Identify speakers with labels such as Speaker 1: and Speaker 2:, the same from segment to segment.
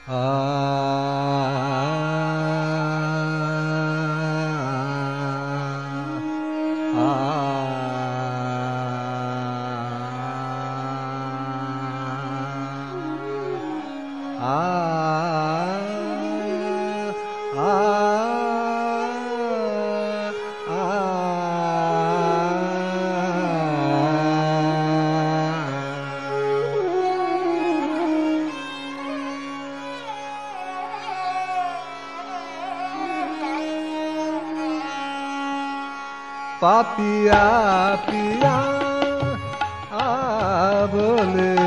Speaker 1: আ পাপিয়া পিয়া বলে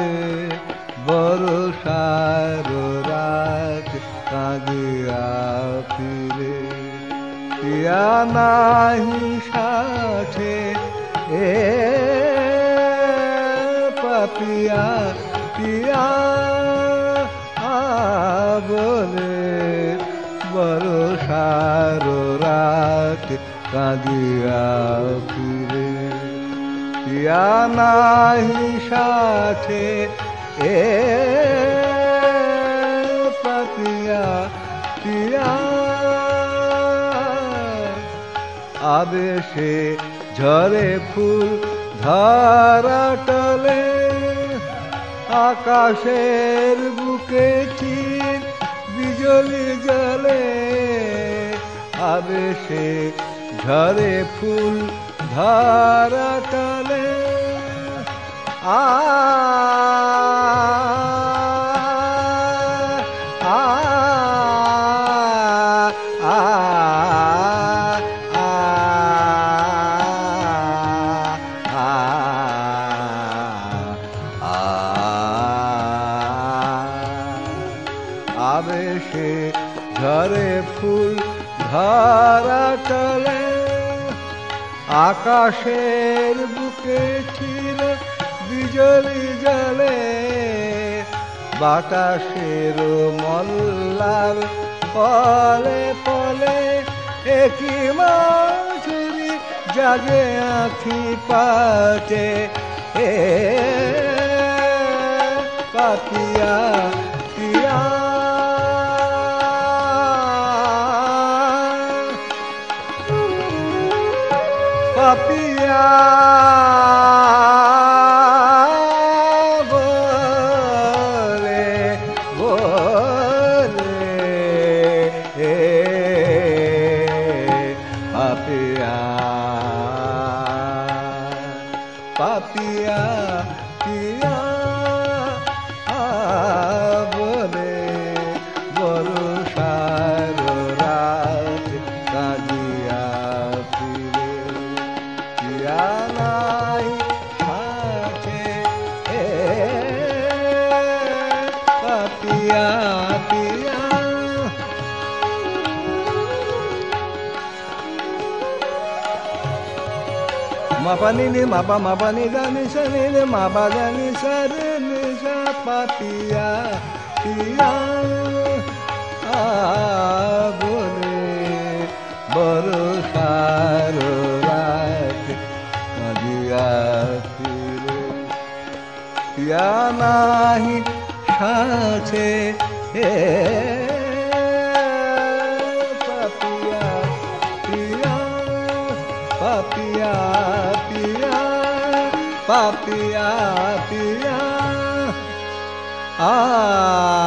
Speaker 1: বরষার রাত কাঁদিয়া ফিরে পিয়া নাহি সাথে এ পাপিয়া পিয়া বলে বরষার রাত কাঁদিয়া ফিরে পিয়া নাহি সাথে এ পাপিয়া পিয়া আবেশে ঝরে ফুল ধরা টলে আকাশের বুকে চির বিজলি জ্বলে আবেশে ঝরে ফুল ধরা টলে আ আবেশে ঝরে ফুল ধরা টলে আকাশের বুকে ছিল বিজলি জ্বলে বাতাসের মল্লার পলে পলে একই মাঝুরি জাগে আঁখি পাতে এ পাপিয়া পিয়া পাপিয়া বলে বলে পাপিয়া পাপিয়া পিয়া বলে বরষার রাত কাঁদিয়া ফিরে পিয়া নাই সাথে এ পাপিয়া পিয়া মাপানি নি মাপা মাপানি গানি সানি রে মাপা গানি সারে নিশা পাপিয়া পিয়া বলে বরষার রাত কাঁদিয়া ফিরে পিয়া নাহি সাথে হে পাপিয়া পিয়া পাপিয়া পিয়া পাপিয়া পিয়া